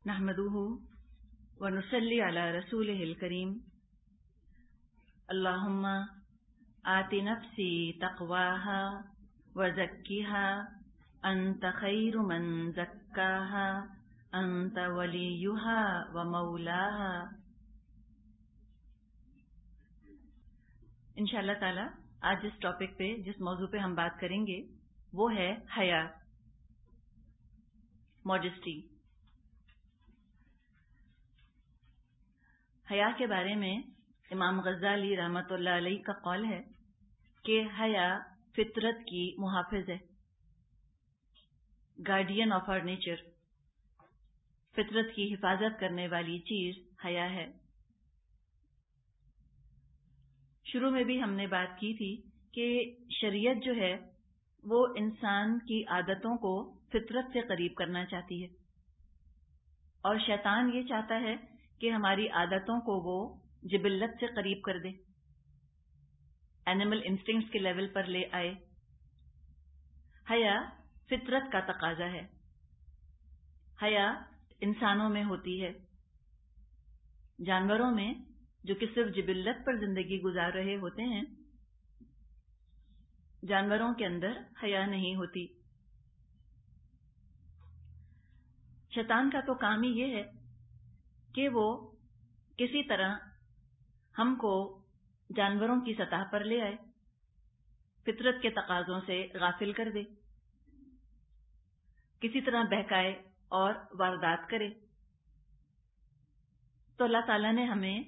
نحمده ونصلي على رسوله الكريم اللهم آت نفسي تقواها وزكها أنت خير من زكاها أنت وليها ومولاها. انشاءاللہ تعالی آج جس ٹاپک پہ جس موضوع پہ ہم بات کریں گے وہ ہے حیا، ماڈسٹی. حیا کے بارے میں امام غزالی رحمۃ اللہ علیہ کا قول ہے کہ حیا فطرت کی محافظ ہے، گارڈین آف آور نیچر. فطرت کی حفاظت کرنے والی چیز حیا ہے. شروع میں بھی ہم نے بات کی تھی کہ شریعت جو ہے وہ انسان کی عادتوں کو فطرت سے قریب کرنا چاہتی ہے، اور شیطان یہ چاہتا ہے کہ ہماری عادتوں کو وہ جبلت سے قریب کر دے، اینیمل انسٹنکٹس کے لیول پر لے آئے. حیا فطرت کا تقاضا ہے. حیا انسانوں میں ہوتی ہے. جانوروں میں جو کہ صرف جبلت پر زندگی گزار رہے ہوتے ہیں، جانوروں کے اندر حیا نہیں ہوتی. شیطان کا تو کام ہی یہ ہے کہ وہ کسی طرح ہم کو جانوروں کی سطح پر لے آئے، فطرت کے تقاضوں سے غافل کر دے، کسی طرح بہکائے اور واردات کرے. تو اللہ تعالیٰ نے ہمیں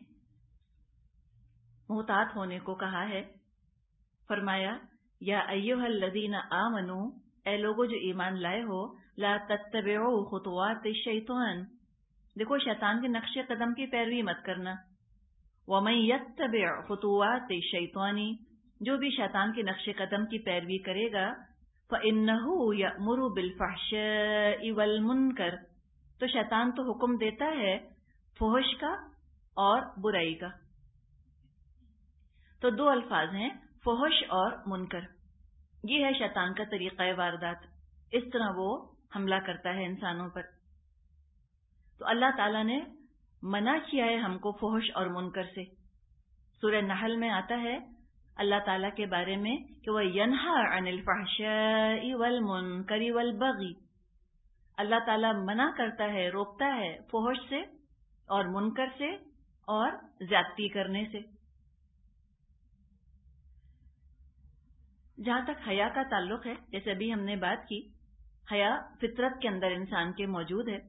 محتاط ہونے کو کہا ہے. فرمایا یا ایھا الذین آمنو، اے لوگو جو ایمان لائے ہو، لا تتبعوا خطوات الشیطان، دیکھو شیطان کے نقش قدم کی پیروی مت کرنا. ومن یتبع خطوات الشیطان، جو بھی شیطان کے نقش قدم کی پیروی کرے گا، فإنہ یأمر بالفحشاء والمنکر، تو شیطان تو حکم دیتا ہے فحش کا اور برائی کا. تو دو الفاظ ہیں، فحش اور منکر. یہ ہے شیطان کا طریقہ واردات، اس طرح وہ حملہ کرتا ہے انسانوں پر. تو اللہ تعالیٰ نے منع کیا ہے ہم کو فحش اور منکر سے. سورہ نحل میں آتا ہے اللہ تعالیٰ کے بارے میں کہ وہ ینہا عن الفحشاء والمنکر والبغی، اللہ تعالیٰ منع کرتا ہے، روکتا ہے فحش سے اور منکر سے اور زیادتی کرنے سے. جہاں تک حیا کا تعلق ہے، جیسے ابھی ہم نے بات کی، حیا فطرت کے اندر انسان کے موجود ہے.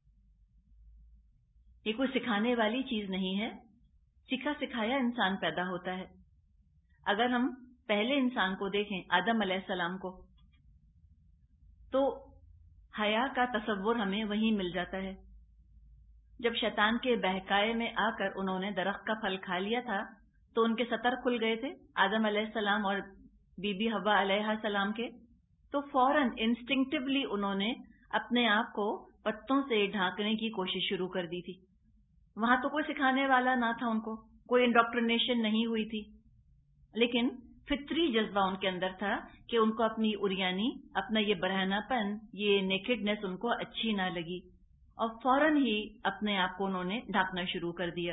یہ کوئی سکھانے والی چیز نہیں ہے، سیکھا سکھایا انسان پیدا ہوتا ہے. اگر ہم پہلے انسان کو دیکھیں، آدم علیہ السلام کو، تو حیا کا تصور ہمیں وہیں مل جاتا ہے. جب شیطان کے بہکائے میں آ کر انہوں نے درخت کا پھل کھا لیا تھا تو ان کے سطر کھل گئے تھے، آدم علیہ السلام اور بی بی حوا علیہ السلام کے. تو فوراً انسٹنکٹیولی انہوں نے اپنے آپ کو پتوں سے ڈھانکنے کی کوشش شروع کر دی تھی. وہاں تو کوئی سکھانے والا نہ تھا، ان کو کوئی انڈاکٹرینیشن نہیں ہوئی تھی، لیکن فطری جذبہ ان کے اندر تھا کہ ان کو اپنی اریانی، اپنا یہ برہنہ پن، یہ نیکڈنس ان کو اچھی نہ لگی، اور فوراً ہی اپنے آپ کو انہوں نے ڈھانکنا شروع کر دیا.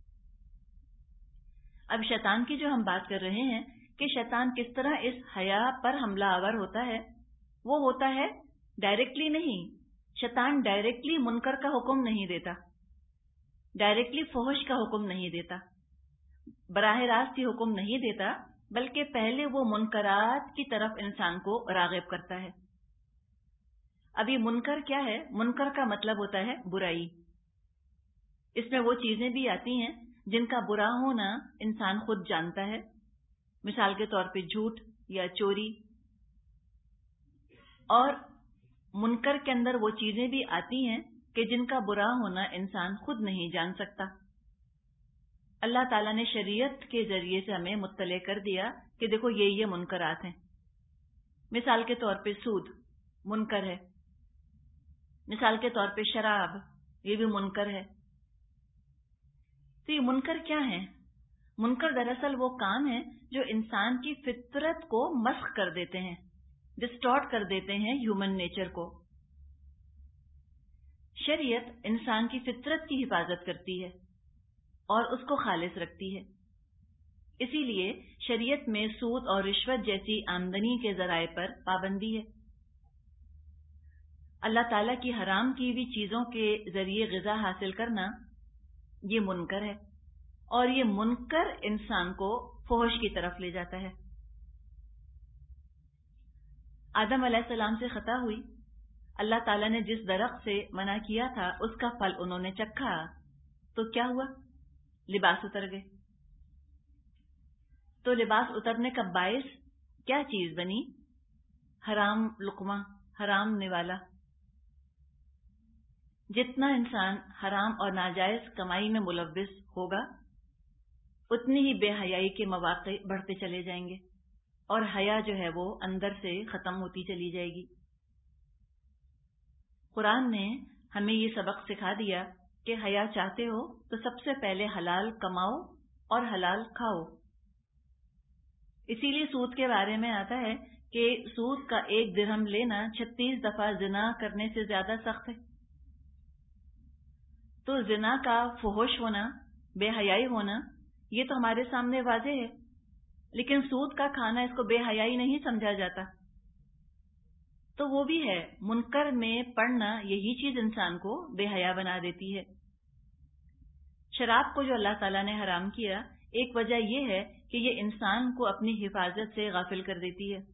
اب شیطان کی جو ہم بات کر رہے ہیں کہ شیطان کس طرح اس حیا پر حملہ آور ہوتا ہے، وہ ہوتا ہے ڈائریکٹلی نہیں. شیطان ڈائریکٹلی منکر کا حکم نہیں دیتا، ڈائریکٹلی فحش کا حکم نہیں دیتا، براہ راست یہ حکم نہیں دیتا، بلکہ پہلے وہ منکرات کی طرف انسان کو راغب کرتا ہے. ابھی منکر کیا ہے؟ منکر کا مطلب ہوتا ہے برائی. اس میں وہ چیزیں بھی آتی ہیں جن کا برا ہونا انسان خود جانتا ہے، مثال کے طور پہ جھوٹ یا چوری. اور منکر کے اندر وہ چیزیں بھی آتی ہیں کہ جن کا برا ہونا انسان خود نہیں جان سکتا. اللہ تعالیٰ نے شریعت کے ذریعے سے ہمیں مطلع کر دیا کہ دیکھو یہ منکرات ہیں. مثال کے طور پہ سود منکر ہے، مثال کے طور پہ شراب، یہ بھی منکر ہے. تو یہ منکر کیا ہے؟ منکر دراصل وہ کام ہے جو انسان کی فطرت کو مسخ کر دیتے ہیں، ڈسٹارٹ کر دیتے ہیں ہیومن نیچر کو. شریعت انسان کی فطرت کی حفاظت کرتی ہے اور اس کو خالص رکھتی ہے. اسی لیے شریعت میں سود اور رشوت جیسی آمدنی کے ذرائع پر پابندی ہے. اللہ تعالیٰ کی حرام کی ہوئی چیزوں کے ذریعے غذا حاصل کرنا یہ منکر ہے، اور یہ منکر انسان کو فحش کی طرف لے جاتا ہے. آدم علیہ السلام سے خطا ہوئی. اللہ تعالیٰ نے جس درخت سے منع کیا تھا اس کا پھل انہوں نے چکھا تو کیا ہوا؟ لباس اتر گئے. تو لباس اترنے کا باعث کیا چیز بنی؟ حرام لقمہ، حرام نوالا. جتنا انسان حرام اور ناجائز کمائی میں ملوث ہوگا اتنی ہی بے حیائی کے مواقع بڑھتے چلے جائیں گے، اور حیا جو ہے وہ اندر سے ختم ہوتی چلی جائے گی. قرآن نے ہمیں یہ سبق سکھا دیا کہ حیا چاہتے ہو تو سب سے پہلے حلال کماؤ اور حلال کھاؤ. اسی لیے سود کے بارے میں آتا ہے کہ سود کا 1 درہم لینا 36 دفعہ زنا کرنے سے زیادہ سخت ہے. تو زنا کا فحش ہونا، بے حیائی ہونا، یہ تو ہمارے سامنے واضح ہے، لیکن سود کا کھانا اس کو بے حیائی نہیں سمجھا جاتا. تو وہ بھی ہے، منکر میں پڑنا یہی چیز انسان کو بے حیا بنا دیتی ہے. شراب کو جو اللہ تعالیٰ نے حرام کیا، ایک وجہ یہ ہے کہ یہ انسان کو اپنی حفاظت سے غافل کر دیتی ہے.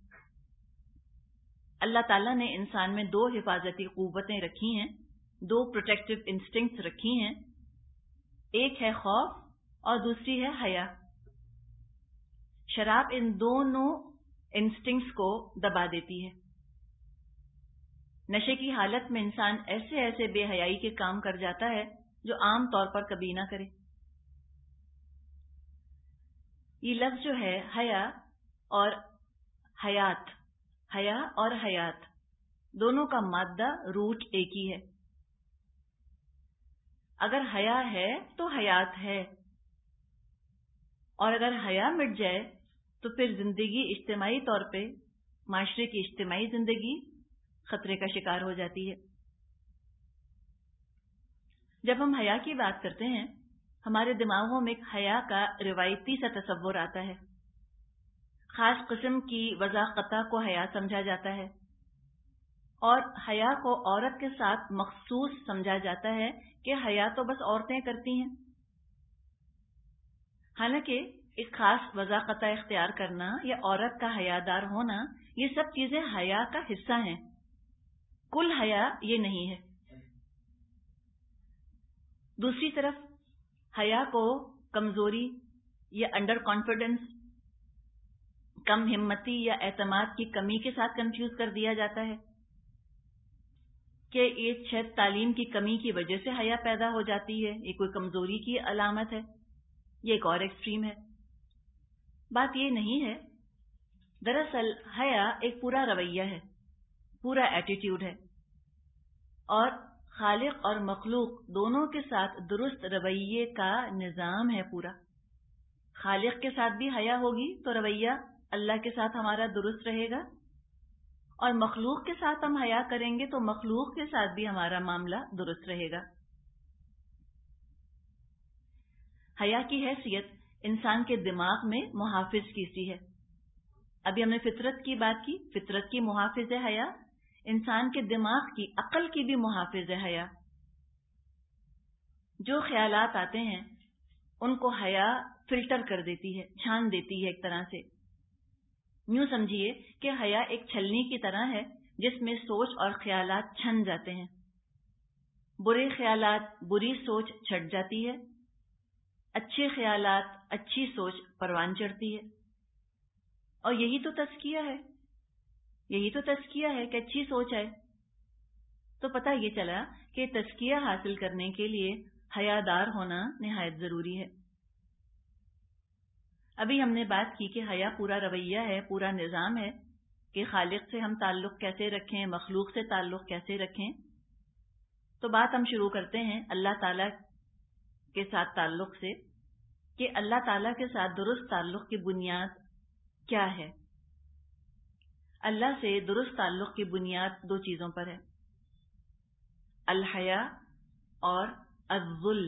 اللہ تعالیٰ نے انسان میں 2 حفاظتی قوتیں رکھی ہیں، 2 پروٹیکٹیو انسٹنکٹس رکھی ہیں. ایک ہے خوف اور دوسری ہے حیا. شراب ان دونوں انسٹنکٹس کو دبا دیتی ہے. نشے کی حالت میں انسان ایسے بے حیائی کے کام کر جاتا ہے جو عام طور پر کبھی نہ کرے. یہ لفظ جو ہے حیا اور حیات، حیا اور حیات دونوں کا مادہ روٹ ایک ہی ہے. اگر حیا ہے تو حیات ہے، اور اگر حیا مٹ جائے تو پھر زندگی اجتماعی طور پہ، معاشرے کی اجتماعی زندگی خطرے کا شکار ہو جاتی ہے. جب ہم حیا کی بات کرتے ہیں ہمارے دماغوں میں ایک حیا کا روایتی سا تصور آتا ہے. خاص قسم کی وضاقتہ کو حیا سمجھا جاتا ہے، اور حیا کو عورت کے ساتھ مخصوص سمجھا جاتا ہے کہ حیا تو بس عورتیں کرتی ہیں. حالانکہ ایک خاص وضاقتہ اختیار کرنا یا عورت کا حیادار ہونا، یہ سب چیزیں حیا کا حصہ ہیں. کل حیا یہ نہیں ہے. دوسری طرف حیا کو کمزوری یا انڈر کانفیڈنس، کم ہمتی یا اعتماد کی کمی کے ساتھ کنفیوز کر دیا جاتا ہے کہ یہ شاید تعلیم کی کمی کی وجہ سے حیا پیدا ہو جاتی ہے، یہ کوئی کمزوری کی علامت ہے. یہ ایک اور ایکسٹریم ہے. بات یہ نہیں ہے. دراصل حیا ایک پورا رویہ ہے، پورا ایٹیٹیوڈ ہے، اور خالق اور مخلوق دونوں کے ساتھ درست رویے کا نظام ہے پورا. خالق کے ساتھ بھی حیا ہوگی تو رویہ اللہ کے ساتھ ہمارا درست رہے گا، اور مخلوق کے ساتھ ہم حیا کریں گے تو مخلوق کے ساتھ بھی ہمارا معاملہ درست رہے گا. حیا کی حیثیت انسان کے دماغ میں محافظ کی سی ہے. ابھی ہم نے فطرت کی بات کی، فطرت کی محافظ ہے حیا. انسان کے دماغ کی، عقل کی بھی محافظ ہے حیا. جو خیالات آتے ہیں ان کو حیا فلٹر کر دیتی ہے، چھان دیتی ہے. ایک طرح سے یوں سمجھیے کہ حیا ایک چھلنی کی طرح ہے جس میں سوچ اور خیالات چھن جاتے ہیں. برے خیالات، بری سوچ چھٹ جاتی ہے، اچھے خیالات، اچھی سوچ پروان چڑھتی ہے. اور یہی تو تزکیہ ہے، یہی تو تزکیہ ہے کہ اچھی سوچ آئے. تو پتہ یہ چلا کہ تزکیہ حاصل کرنے کے لیے حیادار ہونا نہایت ضروری ہے. ابھی ہم نے بات کی کہ حیا پورا رویہ ہے، پورا نظام ہے کہ خالق سے ہم تعلق کیسے رکھیں، مخلوق سے تعلق کیسے رکھیں. تو بات ہم شروع کرتے ہیں اللہ تعالیٰ کے ساتھ تعلق سے کہ اللہ تعالیٰ کے ساتھ درست تعلق کی بنیاد کیا ہے. اللہ سے درست تعلق کی بنیاد 2 چیزوں پر ہے، الحیا اور الذل،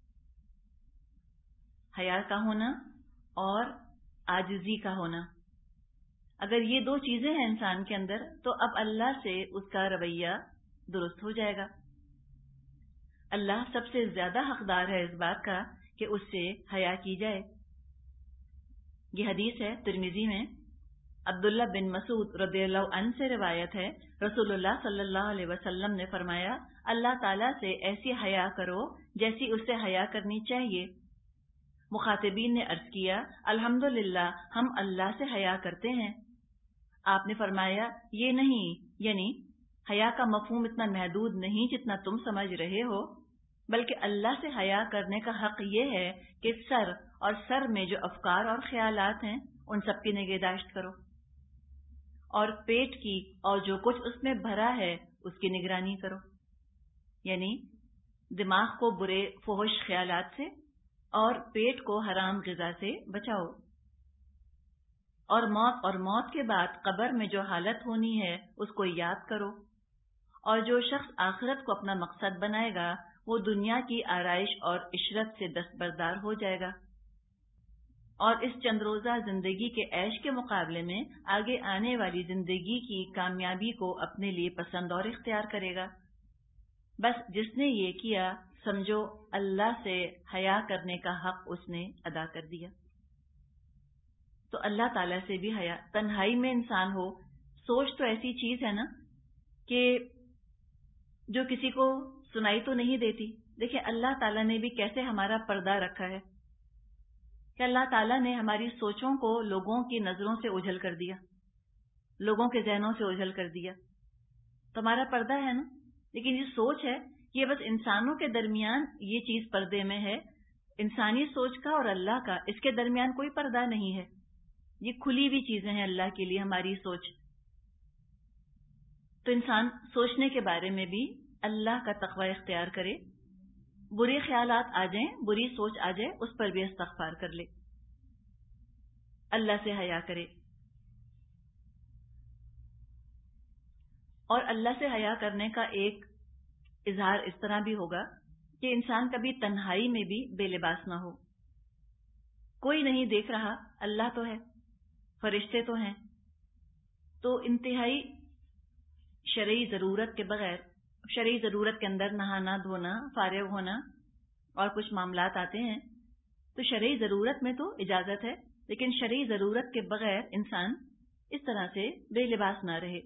حیا کا ہونا اور عاجزی کا ہونا. اگر یہ دو چیزیں ہیں انسان کے اندر تو اب اللہ سے اس کا رویہ درست ہو جائے گا. اللہ سب سے زیادہ حقدار ہے اس بات کا کہ اس سے حیا کی جائے. یہ حدیث ہے ترمذی میں، عبداللہ بن مسعود رضی اللہ عنہ سے روایت ہے، رسول اللہ صلی اللہ علیہ وسلم نے فرمایا، اللہ تعالیٰ سے ایسی حیا کرو جیسی اس سے حیا کرنی چاہیے. مخاطبین نے عرض کیا، الحمدللہ ہم اللہ سے حیا کرتے ہیں. آپ نے فرمایا، یہ نہیں، یعنی حیا کا مفہوم اتنا محدود نہیں جتنا تم سمجھ رہے ہو، بلکہ اللہ سے حیا کرنے کا حق یہ ہے کہ سر میں جو افکار اور خیالات ہیں ان سب کی نگہداشت کرو، اور پیٹ کی اور جو کچھ اس میں بھرا ہے اس کی نگرانی کرو. یعنی دماغ کو برے فحش خیالات سے اور پیٹ کو حرام غذا سے بچاؤ. اور موت کے بعد قبر میں جو حالت ہونی ہے اس کو یاد کرو. اور جو شخص آخرت کو اپنا مقصد بنائے گا وہ دنیا کی آرائش اور عشرت سے دستبردار ہو جائے گا، اور اس چند روزہ زندگی کے عیش کے مقابلے میں آگے آنے والی زندگی کی کامیابی کو اپنے لیے پسند اور اختیار کرے گا. بس جس نے یہ کیا سمجھو اللہ سے حیا کرنے کا حق اس نے ادا کر دیا. تو اللہ تعالیٰ سے بھی حیا، تنہائی میں انسان ہو. سوچ تو ایسی چیز ہے نا کہ جو کسی کو سنائی تو نہیں دیتی. دیکھیں اللہ تعالیٰ نے بھی کیسے ہمارا پردہ رکھا ہے کہ اللہ تعالیٰ نے ہماری سوچوں کو لوگوں کی نظروں سے اوجھل کر دیا، لوگوں کے ذہنوں سے اوجھل کر دیا. تو ہمارا پردہ ہے نا، لیکن یہ سوچ ہے یہ بس انسانوں کے درمیان یہ چیز پردے میں ہے. انسانی سوچ کا اور اللہ کا اس کے درمیان کوئی پردہ نہیں ہے. یہ کھلی ہوئی چیزیں ہیں اللہ کے لیے ہماری سوچ. تو انسان سوچنے کے بارے میں بھی اللہ کا تقوی اختیار کرے. برے خیالات آ جائیں، بری سوچ آ جائے، اس پر بھی استغفار کر لے، اللہ سے حیا کرے. اور اللہ سے حیا کرنے کا ایک اظہار اس طرح بھی ہوگا کہ انسان کبھی تنہائی میں بھی بے لباس نہ ہو. کوئی نہیں دیکھ رہا، اللہ تو ہے، فرشتے تو ہیں. تو انتہائی شرعی ضرورت کے بغیر، شرعی ضرورت کے اندر نہانا دھونا، فارغ ہونا اور کچھ معاملات آتے ہیں، تو شرعی ضرورت میں تو اجازت ہے، لیکن شرعی ضرورت کے بغیر انسان اس طرح سے بے لباس نہ رہے.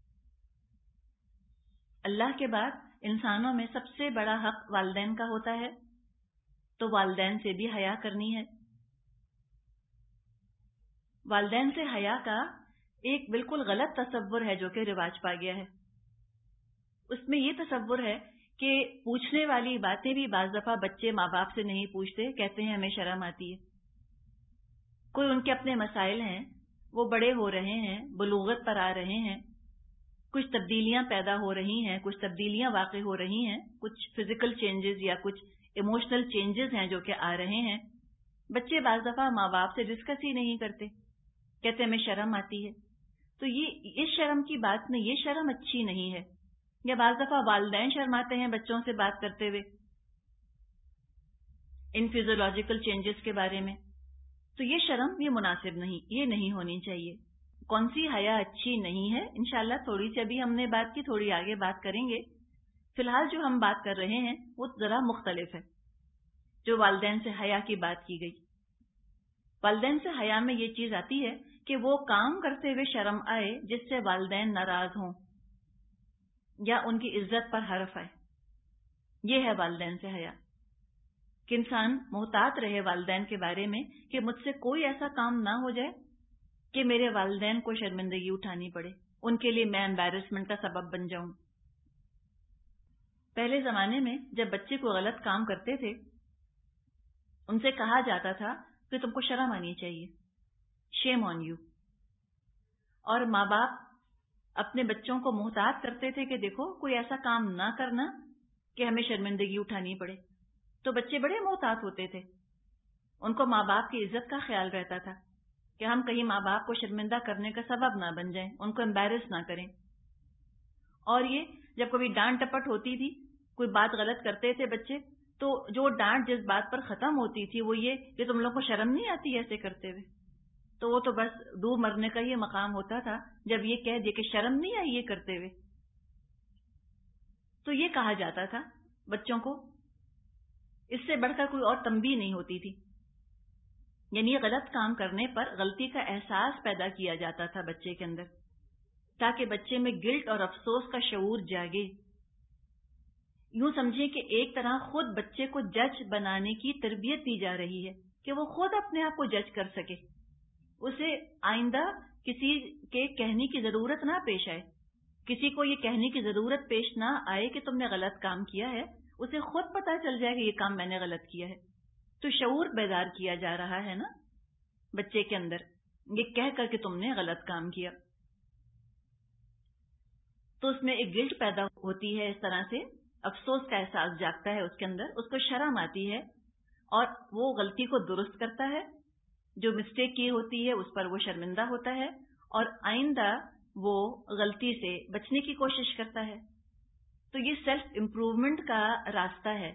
اللہ کے بعد انسانوں میں سب سے بڑا حق والدین کا ہوتا ہے، تو والدین سے بھی حیا کرنی ہے. والدین سے حیا کا ایک بالکل غلط تصور ہے جو کہ رواج پا گیا ہے. اس میں یہ تصور ہے کہ پوچھنے والی باتیں بھی بعض دفعہ بچے ماں باپ سے نہیں پوچھتے، کہتے ہیں ہمیں شرم آتی ہے. کوئی ان کے اپنے مسائل ہیں، وہ بڑے ہو رہے ہیں، بلوغت پر آ رہے ہیں، کچھ تبدیلیاں پیدا ہو رہی ہیں، کچھ تبدیلیاں واقع ہو رہی ہیں، کچھ فزیکل چینجز یا کچھ ایموشنل چینجز ہیں جو کہ آ رہے ہیں. بچے بعض دفعہ ماں باپ سے ڈسکس ہی نہیں کرتے، کہتے ہمیں شرم آتی ہے. تو یہ اس شرم کی بات نہیں، یہ شرم اچھی نہیں ہے. یا بعض دفعہ والدین شرماتے ہیں بچوں سے بات کرتے ہوئے ان فیزیولوجیکل چینجز کے بارے میں. تو یہ شرم، یہ مناسب نہیں، یہ نہیں ہونی چاہیے. کون سی حیا اچھی نہیں ہے انشاءاللہ تھوڑی سی ابھی ہم نے بات کی، تھوڑی آگے بات کریں گے. فی الحال جو ہم بات کر رہے ہیں وہ ذرا مختلف ہے. جو والدین سے حیا کی بات کی گئی، والدین سے حیا میں یہ چیز آتی ہے کہ وہ کام کرتے ہوئے شرم آئے جس سے والدین ناراض ہوں یا ان کی عزت پر حرف آئے. یہ ہے والدین سے حیا، کہ انسان محتاط رہے والدین کے بارے میں کہ مجھ سے کوئی ایسا کام نہ ہو جائے کہ میرے والدین کو شرمندگی اٹھانی پڑے، ان کے لیے میں ایمبیرسمنٹ کا سبب بن جاؤں. پہلے زمانے میں جب بچے کو غلط کام کرتے تھے ان سے کہا جاتا تھا کہ تم کو شرم آنی چاہیے، شیم آن یو. اور ماں باپ اپنے بچوں کو محتاط کرتے تھے کہ دیکھو کوئی ایسا کام نہ کرنا کہ ہمیں شرمندگی اٹھانی پڑے. تو بچے بڑے محتاط ہوتے تھے، ان کو ماں باپ کی عزت کا خیال رہتا تھا کہ ہم کہیں ماں باپ کو شرمندہ کرنے کا سبب نہ بن جائیں، ان کو امبیرس نہ کریں. اور یہ جب کبھی ڈانٹ ٹپٹ ہوتی تھی کوئی بات غلط کرتے تھے بچے تو جو ڈانٹ جس بات پر ختم ہوتی تھی وہ یہ کہ تم لوگوں کو شرم نہیں آتی ایسے کرتے ہوئے، تو وہ تو بس دو مرنے کا یہ مقام ہوتا تھا جب یہ کہہ دیا کہ شرم نہیں آئی یہ کرتے ہوئے. تو یہ کہا جاتا تھا بچوں کو، اس سے بڑھ کر کوئی اور تنبیہ نہیں ہوتی تھی. یعنی غلط کام کرنے پر غلطی کا احساس پیدا کیا جاتا تھا بچے کے اندر، تاکہ بچے میں گلٹ اور افسوس کا شعور جاگے. یوں سمجھیں کہ ایک طرح خود بچے کو جج بنانے کی تربیت دی جا رہی ہے کہ وہ خود اپنے آپ کو جج کر سکے، اسے آئندہ کسی کے کہنے کی ضرورت نہ پیش آئے، کسی کو یہ کہنے کی ضرورت پیش نہ آئے کہ تم نے غلط کام کیا ہے، اسے خود پتہ چل جائے کہ یہ کام میں نے غلط کیا ہے. تو شعور بیدار کیا جا رہا ہے نا بچے کے اندر، یہ کہہ کر کہ تم نے غلط کام کیا. تو اس میں ایک گلٹ پیدا ہوتی ہے، اس طرح سے افسوس کا احساس جاگتا ہے اس کے اندر، اس کو شرم آتی ہے اور وہ غلطی کو درست کرتا ہے، جو مسٹیک کی ہوتی ہے اس پر وہ شرمندہ ہوتا ہے اور آئندہ وہ غلطی سے بچنے کی کوشش کرتا ہے. تو یہ سیلف امپروومنٹ کا راستہ ہے.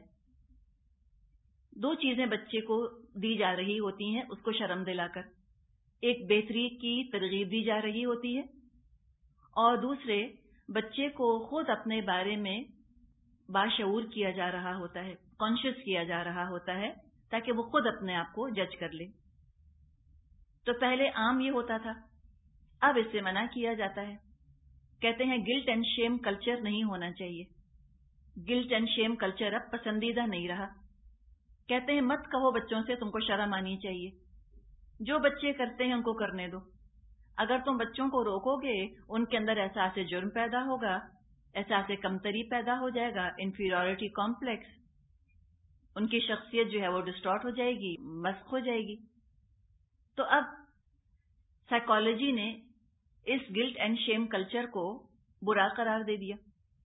دو چیزیں بچے کو دی جا رہی ہوتی ہیں اس کو شرم دلا کر، ایک بہتری کی ترغیب دی جا رہی ہوتی ہے اور دوسرے بچے کو خود اپنے بارے میں باشعور کیا جا رہا ہوتا ہے، کانشیس کیا جا رہا ہوتا ہے تاکہ وہ خود اپنے آپ کو جج کر لے. تو پہلے عام یہ ہوتا تھا، اب اس سے منع کیا جاتا ہے. کہتے ہیں گلٹ اینڈ شیم کلچر نہیں ہونا چاہیے. گلٹ اینڈ شیم کلچر اب پسندیدہ نہیں رہا. کہتے ہیں مت کہو بچوں سے تم کو شرم آنی چاہیے، جو بچے کرتے ہیں ان کو کرنے دو. اگر تم بچوں کو روکو گے ان کے اندر احساس جرم پیدا ہوگا، احساس کمتری پیدا ہو جائے گا، انفیریورٹی کمپلیکس، ان کی شخصیت جو ہے وہ ڈسٹارٹ ہو جائے گی، مسخ ہو جائے گی. تو اب سائیکالوجی نے اس گلٹ اینڈ شیم کلچر کو برا قرار دے دیا.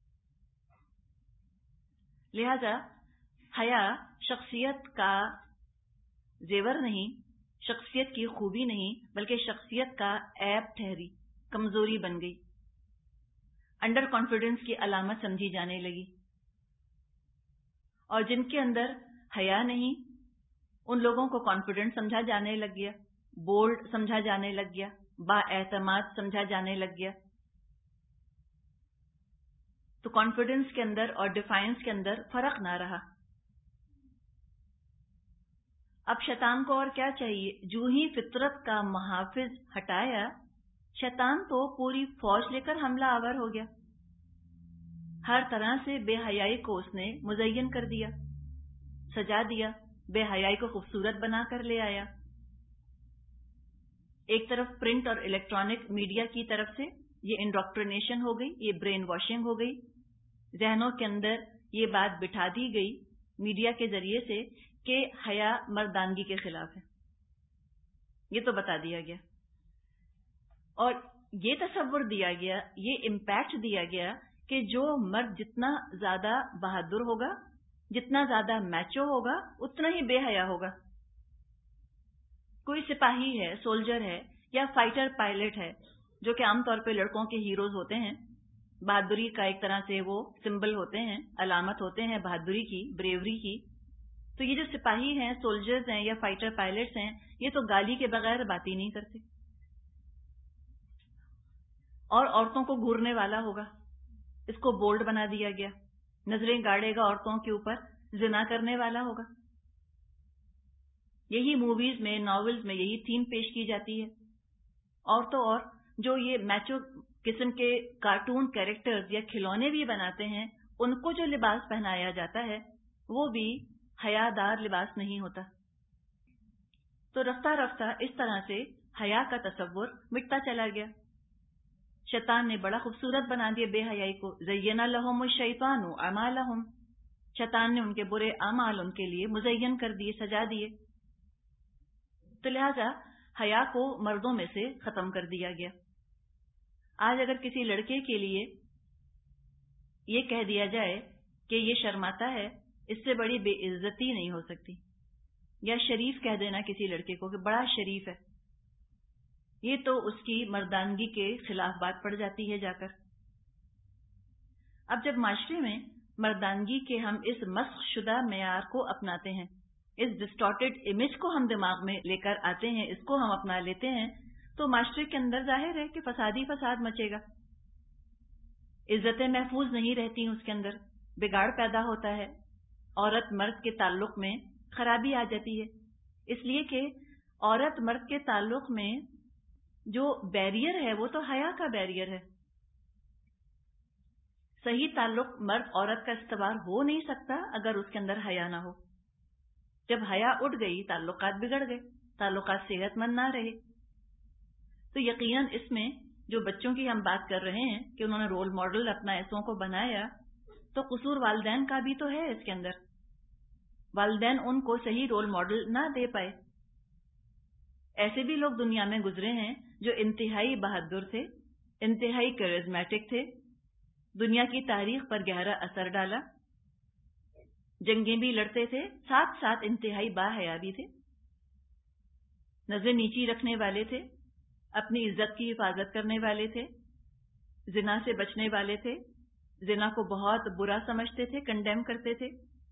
لہذا حیا شخصیت کا زیور نہیں، شخصیت کی خوبی نہیں، بلکہ شخصیت کا عیب ٹھہری، کمزوری بن گئی، انڈر کانفیڈنس کی علامت سمجھی جانے لگی. اور جن کے اندر حیا نہیں ان لوگوں کو کانفیڈنٹ سمجھا جانے لگ گیا، بولڈ سمجھا جانے لگ گیا، با اعتماد سمجھا جانے لگ گیا. تو کانفیڈنس کے اندر اور ڈیفائنس کے اندر فرق نہ رہا. اب شیطان کو اور کیا چاہیے؟ جو ہی فطرت کا محافظ ہٹایا، شیطان تو پوری فوج لے کر حملہ آور ہو گیا. ہر طرح سے بے حیائی کو اس نے مزین کر دیا، سجا دیا، بے حیائی کو خوبصورت بنا کر لے آیا. ایک طرف پرنٹ اور الیکٹرانک میڈیا کی طرف سے یہ انڈاکٹرینیشن ہو گئی، یہ برین واشنگ ہو گئی، ذہنوں کے اندر یہ بات بٹھا دی گئی میڈیا کے ذریعے سے کہ حیا مردانگی کے خلاف ہے. یہ تو بتا دیا گیا اور یہ تصور دیا گیا، یہ امپیکٹ دیا گیا کہ جو مرد جتنا زیادہ بہادر ہوگا، جتنا زیادہ میچو ہوگا، اتنا ہی بے حیا ہوگا. کوئی سپاہی ہے، سولجر ہے یا فائٹر پائلٹ ہے جو کہ عام طور پہ لڑکوں کے ہیروز ہوتے ہیں، بہادری کا ایک طرح سے وہ سمبل ہوتے ہیں، علامت ہوتے ہیں بہادری کی، بریوری کی. تو یہ جو سپاہی ہیں، سولجرز ہیں یا فائٹر پائلٹس ہیں، یہ تو گالی کے بغیر بات ہی نہیں کرتے. اور عورتوں کو گھورنے والا ہوگا، اس کو بولڈ بنا دیا گیا، نظریں گاڑے گا عورتوں کے اوپر، زنا کرنے والا ہوگا. یہی موویز میں، ناولز میں یہی تھیم پیش کی جاتی ہے. اور تو اور جو یہ میچو قسم کے کارٹون کیریکٹرز یا کھلونے بھی بناتے ہیں، ان کو جو لباس پہنایا جاتا ہے وہ بھی حیادار لباس نہیں ہوتا. تو رفتہ رفتہ اس طرح سے حیا کا تصور مٹتا چلا گیا. شیطان نے بڑا خوبصورت بنا دیا بے حیائی کو. زین لہم الشیطان اعمالہم، شیطان نے ان کے برے اعمال ان کے لیے مزین کر دیے، سجا دیے. تو لہذا حیا کو مردوں میں سے ختم کر دیا گیا. آج اگر کسی لڑکے کے لیے یہ کہہ دیا جائے کہ یہ شرماتا ہے، اس سے بڑی بے عزتی نہیں ہو سکتی. یا شریف کہہ دینا کسی لڑکے کو کہ بڑا شریف ہے، یہ تو اس کی مردانگی کے خلاف بات پڑ جاتی ہے جا کر. اب جب معاشرے میں مردانگی کے ہم اس مسخ شدہ معیار کو اپناتے ہیں، اس ڈسٹارٹڈ امیج کو ہم دماغ میں لے کر آتے ہیں، اس کو ہم اپنا لیتے ہیں، تو معاشرے کے اندر ظاہر ہے کہ فساد ہی فساد مچے گا، عزتیں محفوظ نہیں رہتی، اس کے اندر بگاڑ پیدا ہوتا ہے، عورت مرد کے تعلق میں خرابی آ جاتی ہے، اس لیے کہ عورت مرد کے تعلق میں جو بیریئر ہے وہ تو حیا کا بیریئر ہے۔ صحیح تعلق مرد عورت کا استوار ہو نہیں سکتا اگر اس کے اندر حیا نہ ہو۔ جب حیا اٹھ گئی تعلقات بگڑ گئے، تعلقات صحت مند نہ رہے۔ تو یقیناً اس میں جو بچوں کی ہم بات کر رہے ہیں کہ انہوں نے رول ماڈل اپنا ایسوں کو بنایا، تو قصور والدین کا بھی تو ہے اس کے اندر، والدین ان کو صحیح رول ماڈل نہ دے پائے۔ ایسے بھی لوگ دنیا میں گزرے ہیں جو انتہائی بہادر تھے، انتہائی کرزمیٹک تھے، دنیا کی تاریخ پر گہرا اثر ڈالا، جنگیں بھی لڑتے تھے، ساتھ ساتھ انتہائی باحیا بھی تھے، نظر نیچی رکھنے والے تھے، اپنی عزت کی حفاظت کرنے والے تھے، زنا سے بچنے والے تھے، زنا کو بہت برا سمجھتے تھے، کنڈیم کرتے تھے۔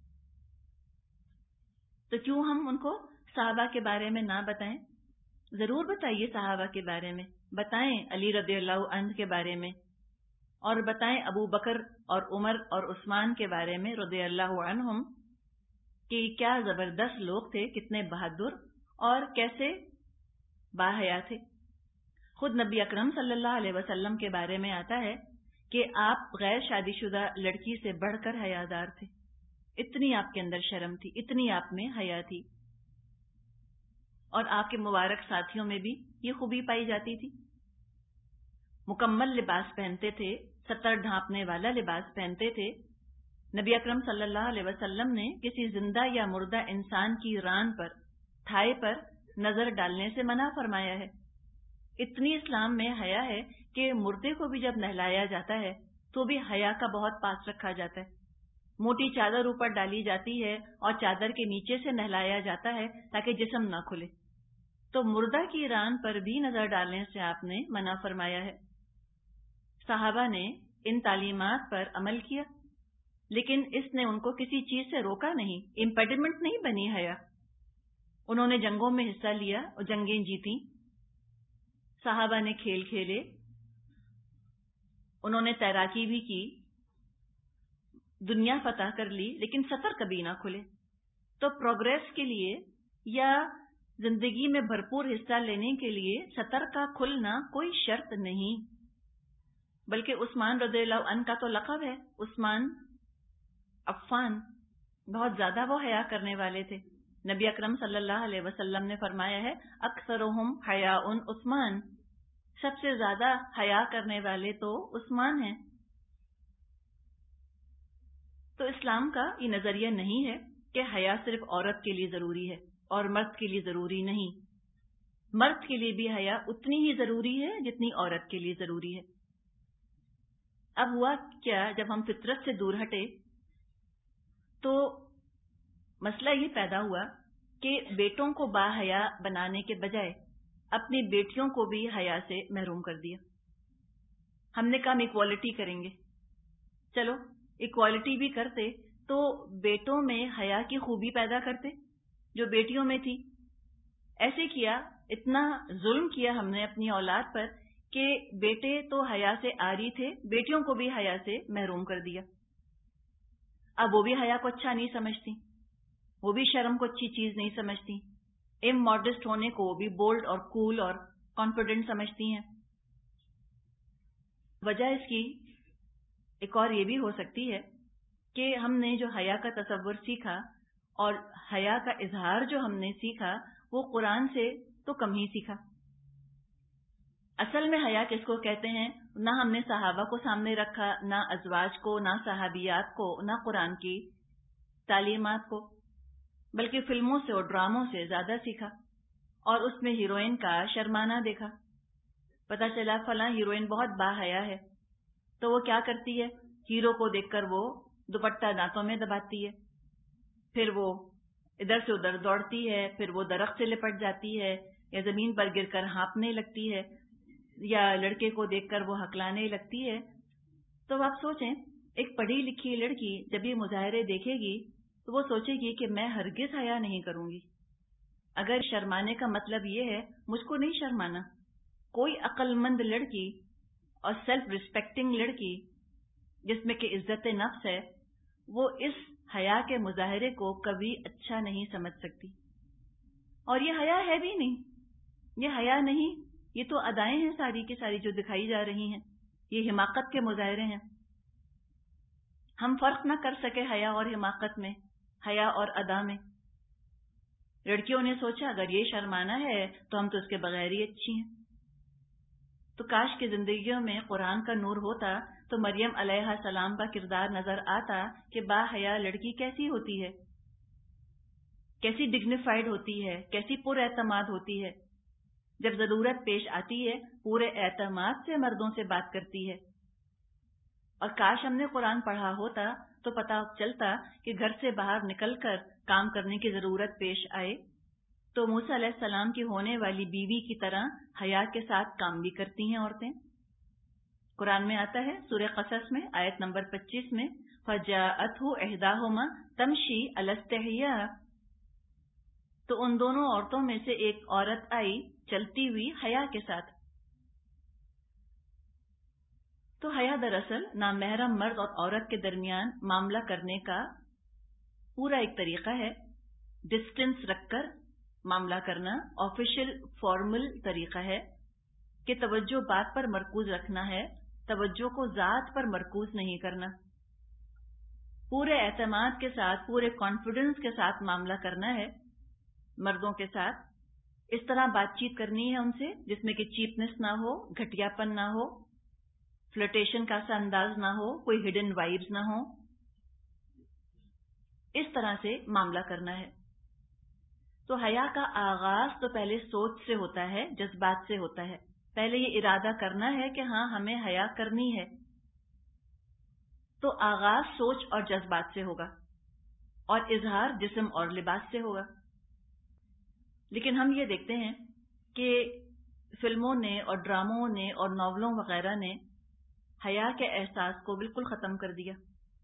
تو کیوں ہم ان کو صحابہ کے بارے میں نہ بتائیں؟ ضرور بتائیے صحابہ کے بارے میں، بتائیں علی رضی اللہ عنہ کے بارے میں، اور بتائیں ابو بکر اور عمر اور عثمان کے بارے میں رضی اللہ عنہم کہ کیا زبردست لوگ تھے، کتنے بہادر اور کیسے باحیا تھے۔ خود نبی اکرم صلی اللہ علیہ وسلم کے بارے میں آتا ہے کہ آپ غیر شادی شدہ لڑکی سے بڑھ کر حیادار تھے، اتنی آپ کے اندر شرم تھی، اتنی آپ میں حیا تھی، اور آپ کے مبارک ساتھیوں میں بھی یہ خوبی پائی جاتی تھی۔ مکمل لباس پہنتے تھے، ستر ڈھانپنے والا لباس پہنتے تھے۔ نبی اکرم صلی اللہ علیہ وسلم نے کسی زندہ یا مردہ انسان کی ران پر، تھائے پر نظر ڈالنے سے منع فرمایا ہے۔ اتنی اسلام میں حیا ہے کہ مردے کو بھی جب نہلایا جاتا ہے تو بھی حیا کا بہت پاس رکھا جاتا ہے، موٹی چادر اوپر ڈالی جاتی ہے اور چادر کے نیچے سے نہلایا جاتا ہے تاکہ جسم نہ کھلے۔ تو مردہ کی ران پر بھی نظر ڈالنے سے آپ نے منع فرمایا ہے۔ صحابہ نے ان تعلیمات پر عمل کیا، لیکن اس نے ان کو کسی چیز سے روکا نہیں، امپیڈمنٹ نہیں بنی حیا۔ انہوں نے جنگوں میں حصہ لیا اور جنگیں جیتیں، صحابہ نے کھیل کھیلے، انہوں نے تیراکی بھی کی، دنیا فتح کر لی، لیکن سطر کبھی نہ کھلے۔ تو پروگریس کے لیے یا زندگی میں بھرپور حصہ لینے کے لیے سطر کا کھلنا کوئی شرط نہیں، بلکہ عثمان رضی اللہ عنہ کا تو لقب ہے عثمان عفان، بہت زیادہ وہ حیا کرنے والے تھے۔ نبی اکرم صلی اللہ علیہ وسلم نے فرمایا ہے اکثرہم حیاء عثمان، سب سے زیادہ حیا کرنے والے تو عثمان ہیں۔ تو اسلام کا یہ نظریہ نہیں ہے کہ حیا صرف عورت کے لیے ضروری ہے اور مرد کے لیے ضروری نہیں، مرد کے لیے بھی حیا اتنی ہی ضروری ہے جتنی عورت کے لیے ضروری ہے۔ اب ہوا کیا، جب ہم فطرت سے دور ہٹے تو مسئلہ یہ پیدا ہوا کہ بیٹوں کو باحیا بنانے کے بجائے اپنی بیٹیوں کو بھی حیا سے محروم کر دیا۔ ہم نے کہا ہم ایکوالٹی کریں گے، چلو ایکوالٹی بھی کرتے تو بیٹوں میں حیا کی خوبی پیدا کرتے جو بیٹیوں میں تھی۔ ایسے کیا، اتنا ظلم کیا ہم نے اپنی اولاد پر کہ بیٹے تو حیا سے عاری تھے، بیٹیوں کو بھی حیا سے محروم کر دیا۔ اب وہ بھی حیا کو اچھا نہیں سمجھتی، وہ بھی شرم کو اچھی چیز نہیں سمجھتی، ماڈسٹ ہونے کو وہ بھی بولڈ اور کول اور کانفیڈنٹ سمجھتی ہیں۔ وجہ اس کی ایک اور یہ بھی ہو سکتی ہے کہ ہم نے جو حیا کا تصور سیکھا اور حیا کا اظہار جو ہم نے سیکھا وہ قرآن سے تو کم ہی سیکھا۔ اصل میں حیا کس کو کہتے ہیں، نہ ہم نے صحابہ کو سامنے رکھا، نہ ازواج کو، نہ صحابیات کو، نہ قرآن کی تعلیمات کو، بلکہ فلموں سے اور ڈراموں سے زیادہ سیکھا، اور اس میں ہیروئن کا شرمانا دیکھا۔ پتہ چلا فلاں ہیروئن بہت باحیا ہے، تو وہ کیا کرتی ہے، ہیرو کو دیکھ کر وہ دوپٹہ دانتوں میں دباتی ہے، پھر وہ ادھر سے ادھر دوڑتی ہے، پھر وہ درخت سے لپٹ جاتی ہے، یا زمین پر گر کر ہانپنے لگتی ہے، یا لڑکے کو دیکھ کر وہ ہکلانے لگتی ہے۔ تو آپ سوچیں ایک پڑھی لکھی لڑکی جب یہ مظاہرے دیکھے گی تو وہ سوچے گی کہ میں ہرگز حیا نہیں کروں گی. اگر شرمانے کا مطلب یہ ہے مجھ کو نہیں شرمانا، کوئی عقل مند لڑکی اور سیلف ریسپیکٹنگ لڑکی جس میں کہ عزت نفس ہے، وہ اس حیا کے مظاہرے کو کبھی اچھا نہیں سمجھ سکتی. اور یہ حیا ہے بھی نہیں، یہ حیا نہیں، یہ تو ادائیں ہیں ساری کی ساری جو دکھائی جا رہی ہیں، یہ حماقت کے مظاہرے ہیں. ہم فرق نہ کر سکے حیا اور حماقت میں، حیا اور ادا میں. لڑکیوں نے سوچا اگر یہ شرمانا ہے تو ہم تو اس کے بغیر ہی اچھی ہیں. تو کاش کی زندگیوں میں قرآن کا نور ہوتا تو مریم علیہ السلام کا کردار نظر آتا کہ با حیا لڑکی کیسی ہوتی ہے، کیسی ڈگنیفائڈ ہوتی ہے، کیسی پر اعتماد ہوتی ہے. جب ضرورت پیش آتی ہے پورے اعتماد سے مردوں سے بات کرتی ہے. اور کاش ہم نے قرآن پڑھا ہوتا تو پتہ چلتا کہ گھر سے باہر نکل کر کام کرنے کی ضرورت پیش آئے تو موسیٰ علیہ السلام کی ہونے والی بیوی کی طرح حیا کے ساتھ کام بھی کرتی ہیں عورتیں. قرآن میں آتا ہے سورہ قصص میں آیت نمبر 25 میں فَجَاءَتْهُ إِحْدَاهُمَا تَمْشِي عَلَى اسْتِحْيَاءٍ، تو ان دونوں عورتوں میں سے ایک عورت آئی چلتی ہوئی حیا کے ساتھ. تو حیا دراصل نامحرم مرد اور عورت کے درمیان معاملہ کرنے کا پورا ایک طریقہ ہے. ڈسٹنس رکھ کر معاملہ کرنا آفیشیل فارمل طریقہ ہے کہ توجہ بات پر مرکوز رکھنا ہے، توجہ کو ذات پر مرکوز نہیں کرنا. پورے اعتماد کے ساتھ، پورے کانفیڈنس کے ساتھ معاملہ کرنا ہے مردوں کے ساتھ. اس طرح بات چیت کرنی ہے ان سے جس میں کہ چیپنس نہ ہو، گھٹیا پن نہ ہو، فلرٹیشن کا سا انداز نہ ہو، کوئی ہڈن وائبز نہ ہو. اس طرح سے معاملہ کرنا ہے. تو حیا کا آغاز تو پہلے سوچ سے ہوتا ہے، جذبات سے ہوتا ہے. پہلے یہ ارادہ کرنا ہے کہ ہاں ہمیں حیا کرنی ہے. تو آغاز سوچ اور جذبات سے ہوگا اور اظہار جسم اور لباس سے ہوگا. لیکن ہم یہ دیکھتے ہیں کہ فلموں نے اور ڈراموں نے اور ناولوں وغیرہ نے حیا کے احساس کو بالکل ختم کر دیا،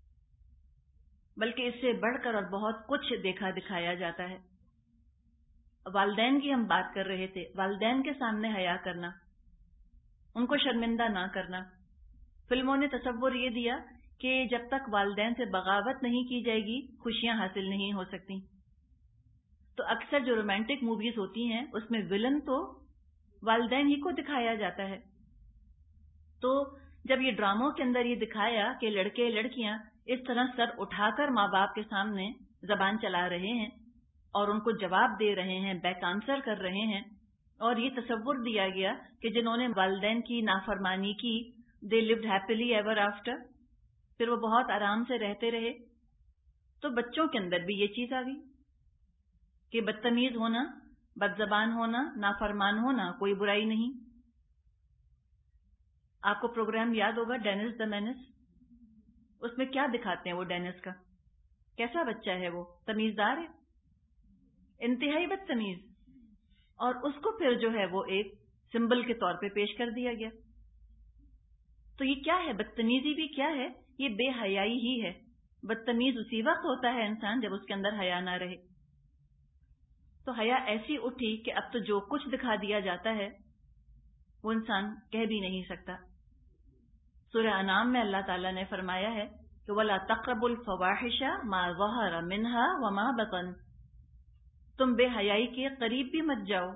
بلکہ اس سے بڑھ کر اور بہت کچھ دیکھا دکھایا جاتا ہے. والدین کی ہم بات کر رہے تھے، والدین کے سامنے حیا کرنا، ان کو شرمندہ نہ کرنا. فلموں نے تصور یہ دیا کہ جب تک والدین سے بغاوت نہیں کی جائے گی خوشیاں حاصل نہیں ہو سکتی. تو اکثر جو رومانٹک موویز ہوتی ہیں اس میں ولن تو والدین ہی کو دکھایا جاتا ہے. تو جب یہ ڈراموں کے اندر یہ دکھایا کہ لڑکے لڑکیاں اس طرح سر اٹھا کر ماں باپ کے سامنے زبان چلا رہے ہیں اور ان کو جواب دے رہے ہیں، بیک آنسر کر رہے ہیں، اور یہ تصور دیا گیا کہ جنہوں نے والدین کی نافرمانی کی دے lived happily ever after، پھر وہ بہت آرام سے رہتے رہے. تو بچوں کے اندر بھی یہ چیز آ گئی کہ بدتمیز ہونا، بد زبان ہونا، نافرمان ہونا کوئی برائی نہیں. آپ کو پروگرام یاد ہوگا ڈینس دا مینس، اس میں کیا دکھاتے ہیں وہ ڈینس کا کیسا بچہ ہے، وہ تمیزدار ہے، انتہائی بدتمیز، اور اس کو پھر جو ہے وہ ایک سمبل کے طور پہ پیش کر دیا گیا. تو یہ کیا ہے؟ بدتمیزی بھی کیا ہے؟ یہ بے حیائی ہی ہے. بدتمیز اسی وقت ہوتا ہے انسان جب اس کے اندر حیا نہ رہے. تو حیا ایسی اٹھی کہ اب تو جو کچھ دکھا دیا جاتا ہے وہ انسان کہہ بھی نہیں سکتا. سورہ انعام میں اللہ تعالیٰ نے فرمایا ہے کہ وَلَا تَقْرَبُوا الْفَوَاحِشَ مَا ظَهَرَ مِنْهَا وَمَا بَطَنَ، تم بے حیائی کے قریب بھی مت جاؤ،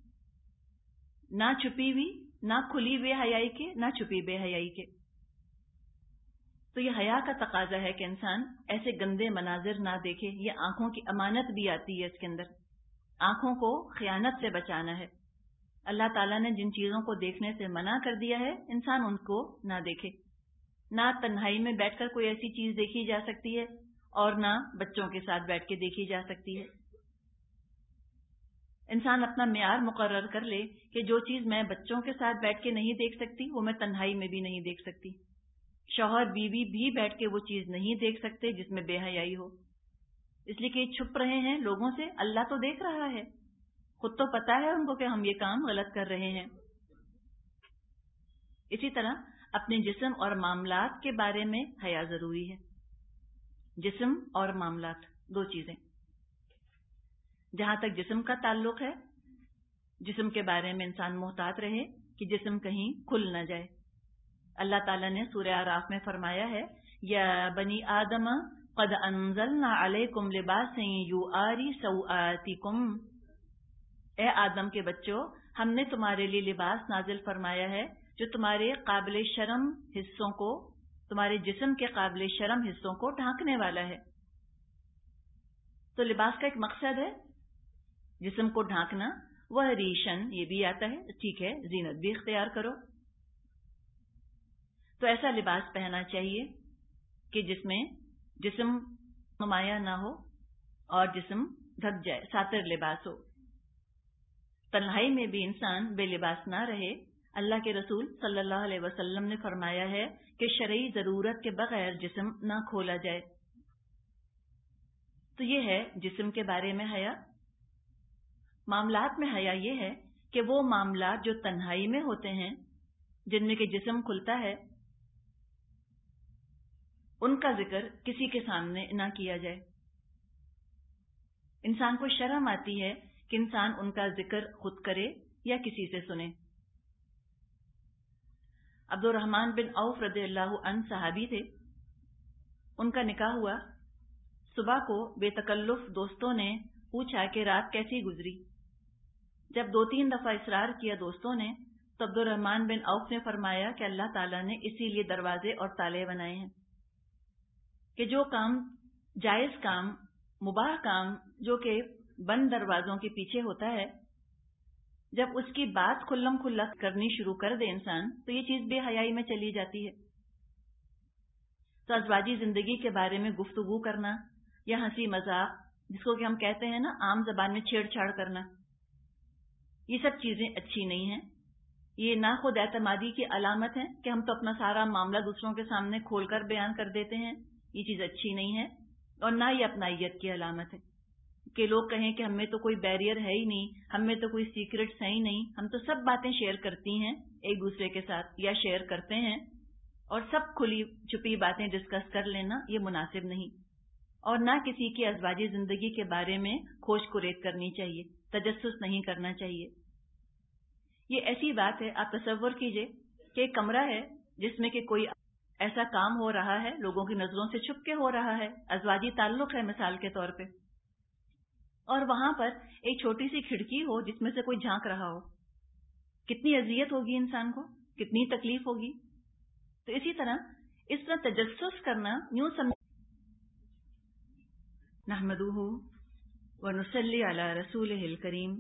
نہ چھپی ہوئی، نہ کھلی بے حیائی کے، نہ چھپی بے حیائی کے. تو یہ حیا کا تقاضا ہے کہ انسان ایسے گندے مناظر نہ دیکھے. یہ آنکھوں کی امانت بھی آتی ہے اس کے اندر، آنکھوں کو خیانت سے بچانا ہے. اللہ تعالیٰ نے جن چیزوں کو دیکھنے سے منع کر دیا ہے انسان ان کو نہ دیکھے. نہ تنہائی میں بیٹھ کر کوئی ایسی چیز دیکھی جا سکتی ہے اور نہ بچوں کے ساتھ بیٹھ کے دیکھی جا سکتی ہے. انسان اپنا معیار مقرر کر لے کہ جو چیز میں بچوں کے ساتھ بیٹھ کے نہیں دیکھ سکتی وہ میں تنہائی میں بھی نہیں دیکھ سکتی. شوہر بیوی بھی بیٹھ کے وہ چیز نہیں دیکھ سکتے جس میں بے حیائی ہو، اس لیے کہ چھپ رہے ہیں لوگوں سے. اللہ تو دیکھ رہا ہے، خود تو پتا ہے ان کو کہ ہم یہ کام غلط کر رہے ہیں. اسی طرح اپنے جسم اور معاملات کے بارے میں حیا ضروری ہے. جسم اور معاملات دو چیزیں. جہاں تک جسم کا تعلق ہے، جسم کے بارے میں انسان محتاط رہے کہ جسم کہیں کھل نہ جائے. اللہ تعالیٰ نے سورہ اعراف میں فرمایا ہے، یا بنی آدم قد انزلنا علیکم لباسا یواری سوآتکم، اے آدم کے بچوں، ہم نے تمہارے لیے لباس نازل فرمایا ہے جو تمہارے قابل شرم حصوں کو، تمہارے جسم کے قابل شرم حصوں کو ڈھانکنے والا ہے. تو لباس کا ایک مقصد ہے جسم کو ڈھانکنا. وہ ریشن یہ بھی آتا ہے، ٹھیک ہے، زینت بھی اختیار کرو. تو ایسا لباس پہننا چاہیے کہ جس میں جسم نمایاں نہ ہو اور جسم ڈھک جائے، ساتر لباس ہو. تنہائی میں بھی انسان بے لباس نہ رہے. اللہ کے رسول صلی اللہ علیہ وسلم نے فرمایا ہے کہ شرعی ضرورت کے بغیر جسم نہ کھولا جائے. تو یہ ہے جسم کے بارے میں حیا. معاملات میں حیا یہ ہے کہ وہ معاملات جو تنہائی میں ہوتے ہیں، جن میں کہ جسم کھلتا ہے، ان کا ذکر کسی کے سامنے نہ کیا جائے. انسان کو شرم آتی ہے کہ انسان ان کا ذکر خود کرے یا کسی سے سنے. عبد الرحمن بن عوف رضی اللہ عنہ صحابی تھے. ان کا نکاح ہوا. صبح کو بے تکلف دوستوں نے پوچھا کہ رات کیسی گزری. جب 2-3 دفعہ اصرار کیا دوستوں نے، تو عبد الرحمن بن عوف نے فرمایا کہ اللہ تعالیٰ نے اسی لیے دروازے اور تالے بنائے ہیں کہ جو کام جائز کام، مباح کام جو کہ بند دروازوں کے پیچھے ہوتا ہے، جب اس کی بات کھلم کھلا کرنی شروع کر دے انسان، تو یہ چیز بے حیائی میں چلی جاتی ہے. تو ازواجی زندگی کے بارے میں گفتگو کرنا یا ہنسی مذاق، جس کو کہ ہم کہتے ہیں نا عام زبان میں چھیڑ چھاڑ کرنا، یہ سب چیزیں اچھی نہیں ہیں. یہ نہ خود اعتمادی کی علامت ہے کہ ہم تو اپنا سارا معاملہ دوسروں کے سامنے کھول کر بیان کر دیتے ہیں. یہ چیز اچھی نہیں ہے. اور نہ یہ اپنائیت کی علامت ہے کہ لوگ کہیں کہ ہم میں تو کوئی بیریئر ہے ہی نہیں، ہم میں تو کوئی سیکرٹس ہیں ہی نہیں، ہم تو سب باتیں شیئر کرتی ہیں ایک دوسرے کے ساتھ یا شیئر کرتے ہیں، اور سب کھلی چھپی باتیں ڈسکس کر لینا یہ مناسب نہیں. اور نہ کسی کی ازواجی زندگی کے بارے میں کھوج کریت کرنی چاہیے، تجسس نہیں کرنا چاہیے. یہ ایسی بات ہے، آپ تصور کیجئے کہ ایک کمرہ ہے جس میں کہ کوئی ایسا کام ہو رہا ہے، لوگوں کی نظروں سے چھپ کے ہو رہا ہے، ازواجی تعلق ہے مثال کے طور پہ، اور وہاں پر ایک چھوٹی سی کھڑکی ہو جس میں سے کوئی جھانک رہا ہو. کتنی اذیت ہوگی انسان کو، کتنی تکلیف ہوگی. تو اسی طرح تجسس کرنا یوں سمجھ. نحمدہ ونصلی علی رسولہ الکریم.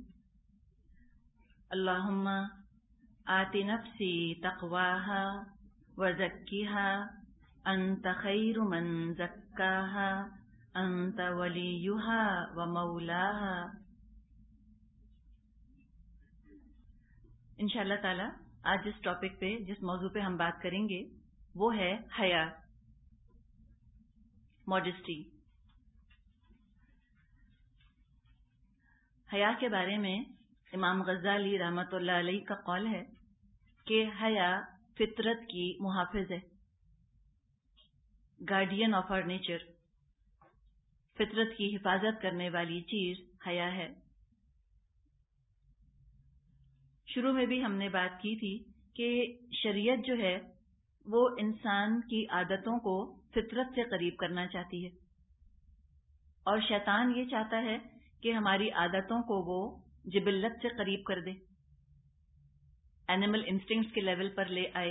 اللہم آت نفسی تقواها وزکیها انت خیر من زکاها انت ولیها ومولاها. انشاءاللہ تعالی آج جس ٹاپک پہ، جس موضوع پہ ہم بات کریں گے وہ ہے حیا، ماڈسٹی. حیا کے بارے میں امام غزالی رحمۃ اللہ علیہ کا قول ہے کہ حیا فطرت کی محافظ ہے، گارڈین آف آور نیچر. فطرت کی حفاظت کرنے والی چیز حیا ہے. شروع میں بھی ہم نے بات کی تھی کہ شریعت جو ہے وہ انسان کی عادتوں کو فطرت سے قریب کرنا چاہتی ہے، اور شیطان یہ چاہتا ہے کہ ہماری عادتوں کو وہ جبلت سے قریب کر دے، اینیمل انسٹنکٹس کے لیول پر لے آئے.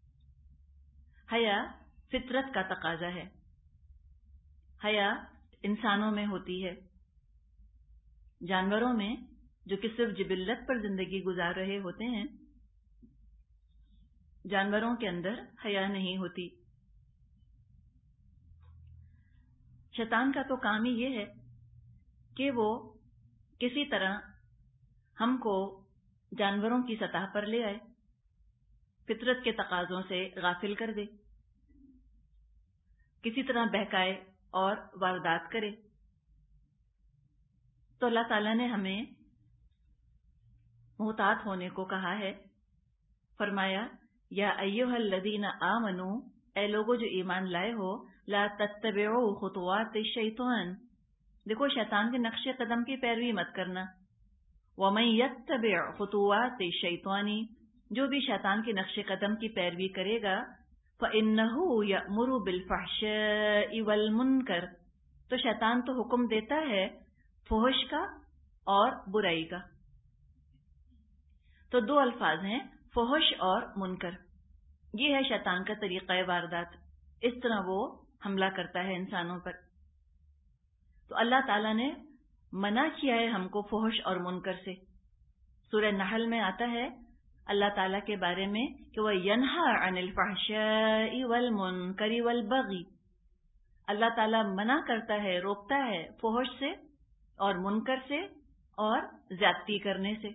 حیا فطرت کا تقاضا ہے. حیا انسانوں میں ہوتی ہے. جانوروں میں جو کہ صرف جبلت پر زندگی گزار رہے ہوتے ہیں، جانوروں کے اندر حیا نہیں ہوتی. شیطان کا تو کام ہی یہ ہے کہ وہ کسی طرح ہم کو جانوروں کی سطح پر لے آئے، فطرت کے تقاضوں سے غافل کر دے، کسی طرح بہکائے اور واردات کرے. تو اللہ تعالیٰ نے ہمیں محتاط ہونے کو کہا ہے. فرمایا یا ایھا الذین آمنو، اے لوگو جو ایمان لائے ہو، لا تتبعوا خطوات الشیطان، دیکھو شیطان کے نقش قدم کی پیروی مت کرنا. ومن یتبع خطوات الشیطان، جو بھی شیطان کے نقش قدم کی پیروی کرے گا، فإنہ یأمر بالفحشاء والمنکر، تو شیطان تو حکم دیتا ہے فحش کا اور برائی کا. تو دو الفاظ ہیں، فحش اور منکر. یہ ہے شیطان کا طریقہ واردات، اس طرح وہ حملہ کرتا ہے انسانوں پر. تو اللہ تعالیٰ نے منع کیا ہے ہم کو فحش اور منکر سے. سورہ نحل میں آتا ہے اللہ تعالیٰ کے بارے میں کہ وہ ینہا عن الفحشاء والمنکر والبغی، اللہ تعالیٰ منع کرتا ہے، روکتا ہے فحش سے اور منکر سے اور زیادتی کرنے سے.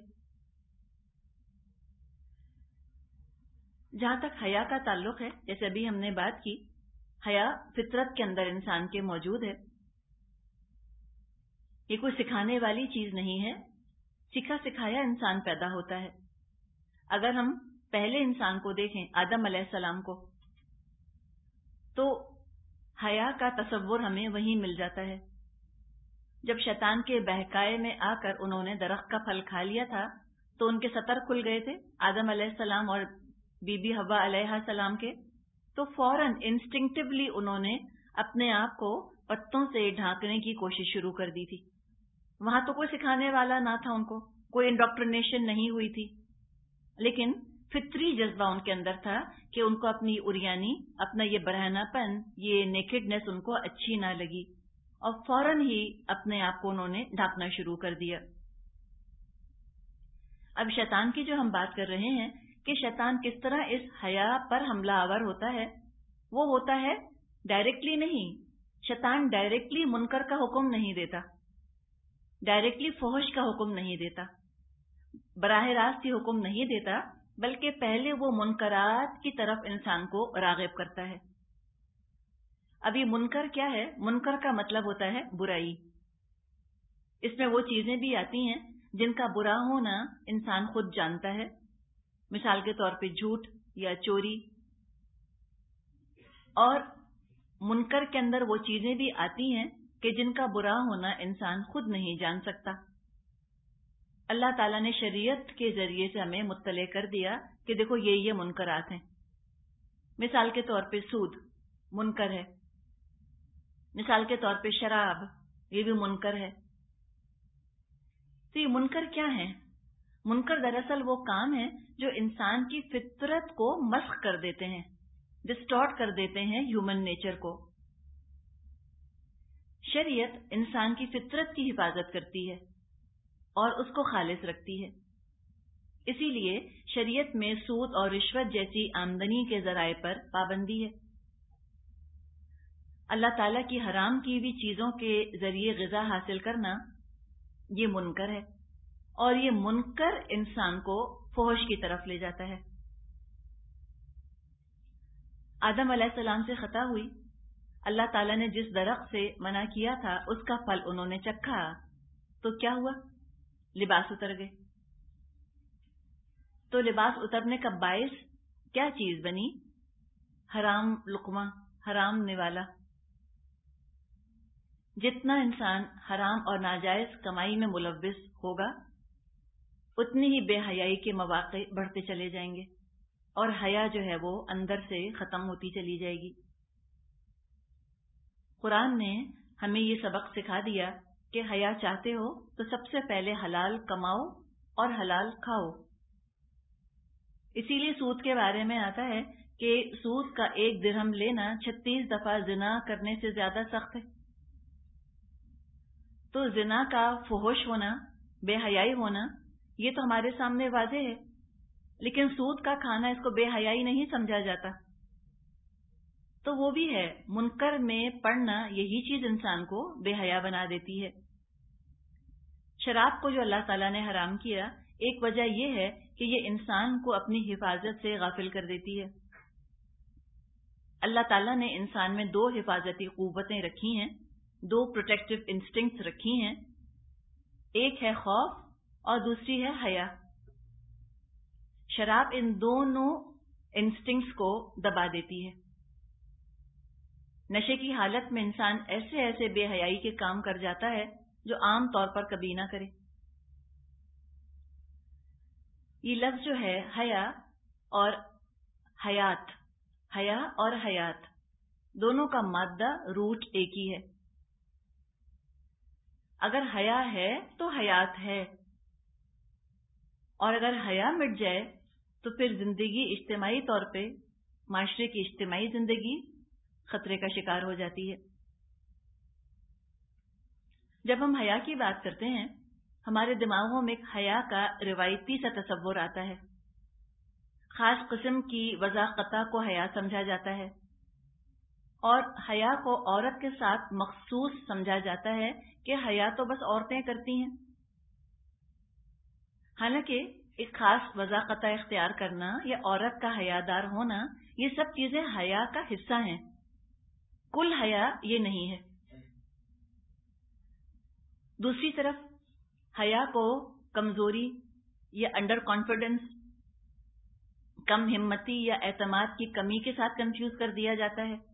جہاں تک حیا کا تعلق ہے، جیسے ابھی ہم نے بات کی، حیا فطرت کے اندر انسان کے موجود ہے. یہ کوئی سکھانے والی چیز نہیں ہے، سکھا سکھایا انسان پیدا ہوتا ہے. اگر ہم پہلے انسان کو دیکھیں، آدم علیہ السلام کو، تو حیا کا تصور ہمیں وہیں مل جاتا ہے. جب شیطان کے بہکائے میں آ کر انہوں نے درخت کا پھل کھا لیا تھا تو ان کے سطر کھل گئے تھے، آدم علیہ السلام اور بی بی حوا علیہ السلام کے. تو فوراً انسٹنکٹیولی انہوں نے اپنے آپ کو پتوں سے ڈھانکنے کی کوشش شروع کر دی تھی. وہاں تو کوئی سکھانے والا نہ تھا، ان کو کوئی انڈاکٹرینیشن نہیں ہوئی تھی، لیکن فطری جذبہ ان کے اندر تھا کہ ان کو اپنی اریانی، اپنا یہ برہنہ پن، یہ نیکڈنس ان کو اچھی نہ لگی اور فوراً ہی اپنے آپ کو انہوں نے ڈھانپنا شروع کر دیا. اب شیطان کی جو ہم بات کر رہے ہیں کہ شیطان کس طرح اس حیا پر حملہ آور ہوتا ہے، وہ ہوتا ہے ڈائریکٹلی نہیں. شیطان ڈائریکٹلی منکر کا حکم نہیں دیتا، ڈائریکٹلی فحش کا حکم نہیں دیتا، براہ راست یہ حکم نہیں دیتا، بلکہ پہلے وہ منکرات کی طرف انسان کو راغب کرتا ہے. اب یہ منکر کیا ہے؟ منکر کا مطلب ہوتا ہے برائی. اس میں وہ چیزیں بھی آتی ہیں جن کا برا ہونا انسان خود جانتا ہے، مثال کے طور پہ جھوٹ یا چوری. اور منکر کے اندر وہ چیزیں بھی آتی ہیں کہ جن کا برا ہونا انسان خود نہیں جان سکتا. اللہ تعالیٰ نے شریعت کے ذریعے سے ہمیں مطلع کر دیا کہ دیکھو یہ منکرات ہیں. مثال کے طور پہ سود منکر ہے، مثال کے طور پہ شراب، یہ بھی منکر ہے. تو یہ منکر کیا ہے؟ منکر دراصل وہ کام ہے جو انسان کی فطرت کو مسخ کر دیتے ہیں، ڈسٹارٹ کر دیتے ہیں ہیومن نیچر کو. شریعت انسان کی فطرت کی حفاظت کرتی ہے اور اس کو خالص رکھتی ہے. اسی لیے شریعت میں سود اور رشوت جیسی آمدنی کے ذرائع پر پابندی ہے. اللہ تعالیٰ کی حرام کی ہوئی چیزوں کے ذریعے غذا حاصل کرنا یہ منکر ہے، اور یہ منکر انسان کو فحش کی طرف لے جاتا ہے. آدم علیہ السلام سے خطا ہوئی، اللہ تعالیٰ نے جس درخت سے منع کیا تھا اس کا پھل انہوں نے چکھا تو کیا ہوا؟ لباس اتر گئے. تو لباس اترنے کا باعث کیا چیز بنی؟ حرام لقمہ، حرام نوالا. جتنا انسان حرام اور ناجائز کمائی میں ملوث ہوگا اتنی ہی بے حیائی کے مواقع بڑھتے چلے جائیں گے اور حیا جو ہے وہ اندر سے ختم ہوتی چلی جائے گی. قرآن نے ہمیں یہ سبق سکھا دیا کہ حیا چاہتے ہو تو سب سے پہلے حلال کماؤ اور حلال کھاؤ. اسی لیے سود کے بارے میں آتا ہے کہ سود کا 1 درہم لینا 36 دفعہ زنا کرنے سے زیادہ سخت ہے. تو زنا کا فحش ہونا، بے حیائی ہونا، یہ تو ہمارے سامنے واضح ہے، لیکن سود کا کھانا اس کو بے حیائی نہیں سمجھا جاتا. تو وہ بھی ہے، منکر میں پڑنا یہی چیز انسان کو بے حیا بنا دیتی ہے. شراب کو جو اللہ تعالیٰ نے حرام کیا، ایک وجہ یہ ہے کہ یہ انسان کو اپنی حفاظت سے غافل کر دیتی ہے. اللہ تعالیٰ نے انسان میں 2 حفاظتی قوتیں رکھی ہیں، 2 پروٹیکٹیو انسٹنکٹس رکھی ہیں، ایک ہے خوف اور دوسری ہے حیا. شراب ان دونوں انسٹنکٹس کو دبا دیتی ہے۔ نشے کی حالت میں انسان ایسے ایسے بے حیائی کے کام کر جاتا ہے جو عام طور پر کبھی نہ کرے۔ یہ لفظ جو ہے حیا اور حیات، حیا اور حیات دونوں کا مادہ روٹ ایک ہی ہے۔ اگر حیا ہے تو حیات ہے، اور اگر حیا مٹ جائے تو پھر زندگی اجتماعی طور پہ، معاشرے کی اجتماعی زندگی خطرے کا شکار ہو جاتی ہے۔ جب ہم حیا کی بات کرتے ہیں ہمارے دماغوں میں ایک حیا کا روایتی سا تصور آتا ہے۔ خاص قسم کی وضاحت کو حیا سمجھا جاتا ہے، اور حیا کو عورت کے ساتھ مخصوص سمجھا جاتا ہے کہ حیا تو بس عورتیں کرتی ہیں۔ حالانکہ ایک خاص وضاحت اختیار کرنا یا عورت کا حیادار ہونا، یہ سب چیزیں حیا کا حصہ ہیں، کل حیا یہ نہیں ہے۔ دوسری طرف حیا کو کمزوری یا انڈر کانفیڈنس، کم ہمتی یا اعتماد کی کمی کے ساتھ کنفیوز کر دیا جاتا ہے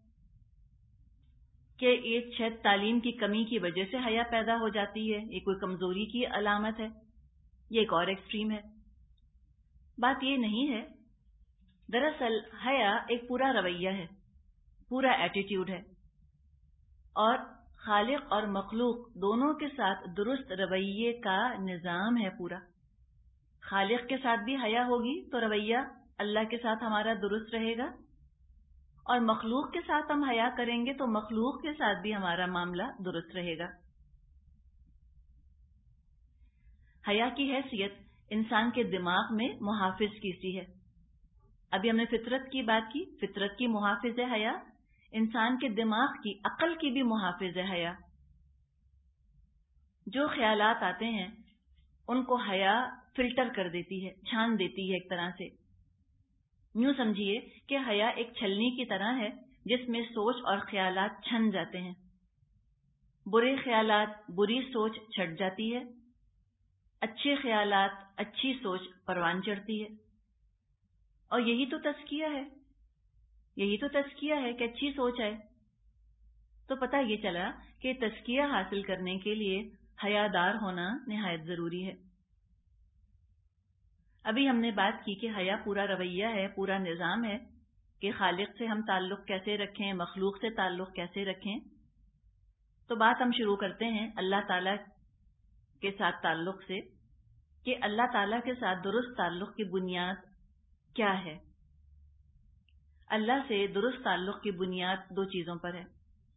کہ یہ شاید تعلیم کی کمی کی وجہ سے حیا پیدا ہو جاتی ہے، یہ کوئی کمزوری کی علامت ہے، یہ ایک اور ایکسٹریم ہے۔ بات یہ نہیں ہے، دراصل حیا ایک پورا رویہ ہے، پورا ایٹیٹیوڈ ہے، اور خالق اور مخلوق دونوں کے ساتھ درست رویے کا نظام ہے پورا۔ خالق کے ساتھ بھی حیا ہوگی تو رویہ اللہ کے ساتھ ہمارا درست رہے گا، اور مخلوق کے ساتھ ہم حیا کریں گے تو مخلوق کے ساتھ بھی ہمارا معاملہ درست رہے گا۔ حیا کی حیثیت انسان کے دماغ میں محافظ کی سی ہے۔ ابھی ہم نے فطرت کی بات کی، فطرت کی محافظ ہے حیا، انسان کے دماغ کی، عقل کی بھی محافظ ہے حیا۔ جو خیالات آتے ہیں ان کو حیا فلٹر کر دیتی ہے، چھان دیتی ہے ایک طرح سے۔ یوں سمجھیے کہ حیا ایک چھلنی کی طرح ہے جس میں سوچ اور خیالات چھن جاتے ہیں، برے خیالات، بری سوچ چھٹ جاتی ہے، اچھے خیالات، اچھی سوچ پروان چڑھتی ہے۔ اور یہی تو تزکیہ ہے، یہی تو تزکیہ ہے کہ اچھی سوچ آئے۔ تو پتہ یہ چلا کہ تزکیہ حاصل کرنے کے لیے حیادار ہونا نہایت ضروری ہے۔ ابھی ہم نے بات کی کہ حیا پورا رویہ ہے، پورا نظام ہے کہ خالق سے ہم تعلق کیسے رکھیں، مخلوق سے تعلق کیسے رکھیں۔ تو بات ہم شروع کرتے ہیں اللہ تعالیٰ کے ساتھ تعلق سے، کہ اللہ تعالیٰ کے ساتھ درست تعلق کی بنیاد کیا ہے۔ اللہ سے درست تعلق کی بنیاد دو چیزوں پر ہے،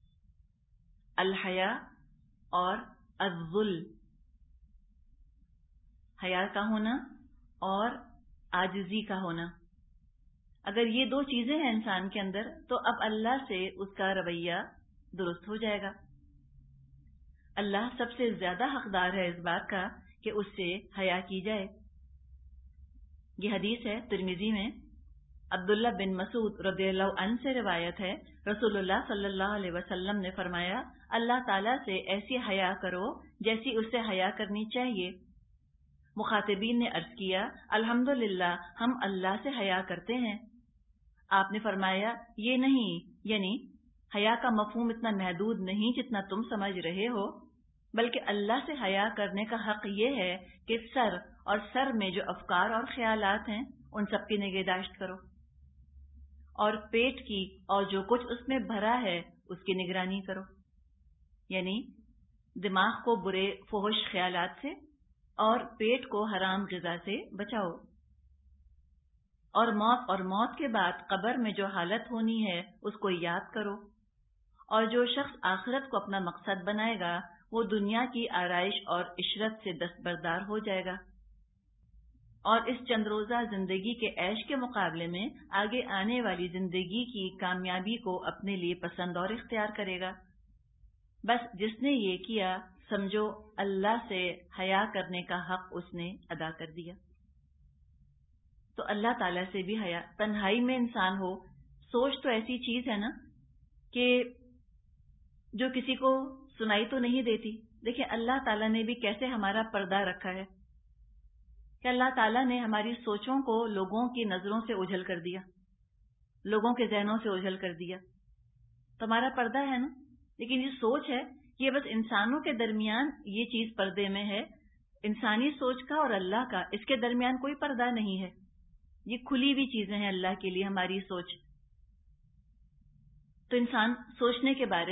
الحیا اور الذل، حیا کا ہونا اور عاجزی کا ہونا۔ اگر یہ دو چیزیں ہیں انسان کے اندر تو اب اللہ سے اس کا رویہ درست ہو جائے گا۔ اللہ سب سے زیادہ حقدار ہے اس بات کا کہ اس سے حیا کی جائے۔ یہ حدیث ہے ترمذی میں، عبداللہ بن مسعود رضی اللہ عنہ سے روایت ہے، رسول اللہ صلی اللہ علیہ وسلم نے فرمایا، اللہ تعالیٰ سے ایسی حیا کرو جیسی اس سے حیا کرنی چاہیے۔ مخاطبین نے عرض کیا، الحمدللہ ہم اللہ سے حیا کرتے ہیں۔ آپ نے فرمایا، یہ نہیں، یعنی حیا کا مفہوم اتنا محدود نہیں جتنا تم سمجھ رہے ہو، بلکہ اللہ سے حیا کرنے کا حق یہ ہے کہ سر اور سر میں جو افکار اور خیالات ہیں ان سب کی نگہداشت کرو، اور پیٹ کی اور جو کچھ اس میں بھرا ہے اس کی نگرانی کرو، یعنی دماغ کو برے فحش خیالات سے اور پیٹ کو حرام غذا سے بچاؤ، اور موت کے بعد قبر میں جو حالت ہونی ہے اس کو یاد کرو، اور جو شخص آخرت کو اپنا مقصد بنائے گا وہ دنیا کی آرائش اور عشرت سے دستبردار ہو جائے گا، اور اس چند روزہ زندگی کے عیش کے مقابلے میں آگے آنے والی زندگی کی کامیابی کو اپنے لیے پسند اور اختیار کرے گا۔ بس جس نے یہ کیا سمجھو اللہ سے حیا کرنے کا حق اس نے ادا کر دیا۔ تو اللہ تعالیٰ سے بھی حیا، تنہائی میں انسان ہو، سوچ تو ایسی چیز ہے نا کہ جو کسی کو سنائی تو نہیں دیتی۔ دیکھیں اللہ تعالیٰ نے بھی کیسے ہمارا پردہ رکھا ہے کہ اللہ تعالیٰ نے ہماری سوچوں کو لوگوں کی نظروں سے اوجھل کر دیا، لوگوں کے ذہنوں سے اوجھل کر دیا. تو ہمارا پردہ ہے نا، لیکن یہ سوچ ہے کہ یہ بس انسانوں کے درمیان یہ چیز پردے میں ہے، انسانی سوچ کا اور اللہ کا اس کے درمیان کوئی پردہ نہیں ہے. یہ کھلی ہوئی چیزیں ہیں اللہ کے لیے، ہماری سوچ. تو انسان سوچنے کے بارے